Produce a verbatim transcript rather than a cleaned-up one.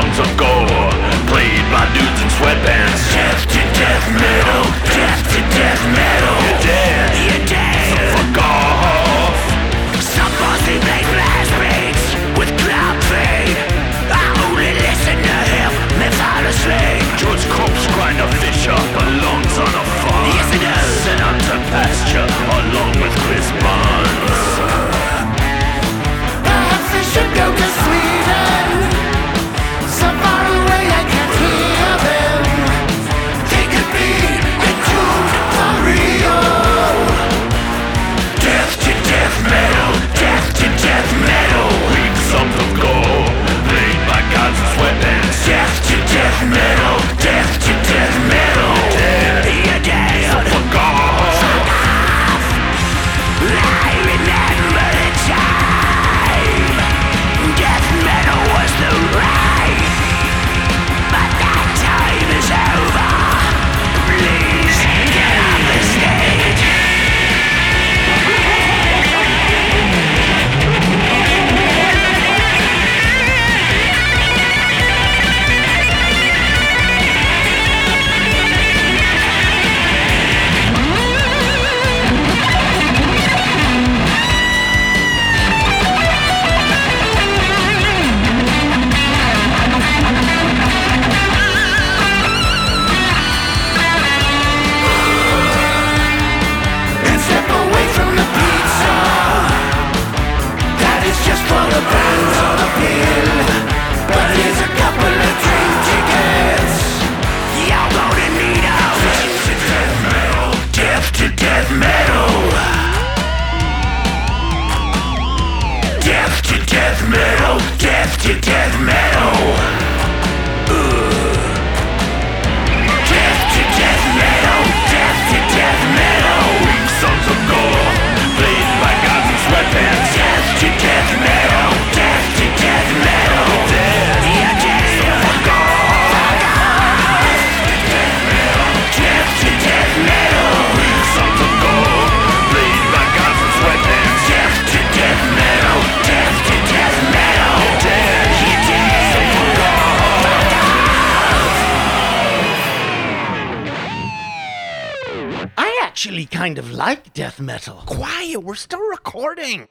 songs of gore, played by dudes in sweatpants. Death to death metal, death to death metal. You're dead, you're dead, so fuck off. Some bossy make blast beats with cloud fade. I only listen to him, may fall asleep. George Corpse grind a fish up, belongs on a farm. Yes it does. Sent out to pasture, along with Chris Barnes. Perhaps I should go to Sweden, so far away I can't hear them. They could be entombed for Rio. Death to death metal, death to death metal. Weak songs of gore, played by gods in sweatpants. Death to death metal, death to death metal. You're dead, you're dead, so fuck off. I remember the time death metal was the rage, but that time is over. Please get off the stage. And step away from the pizza. That is just for the bands on a pill. But here's a couple of train tickets. Y'all gonna need 'em. Death to death metal, death to death metal. Death to death metal, death to death metal. Ugh. Death to death metal, death to death metal. Weak songs of gore, played by gods in sweatpants. Death to death metal, death to death metal. You're dead, you're dead, so fuck off. Death to death metal, weak songs of gore, played by gods in sweatpants. Death to death metal, death to death metal. You're dead, you're dead, so fuck off. I actually kind of like death metal. Quiet, we're still recording.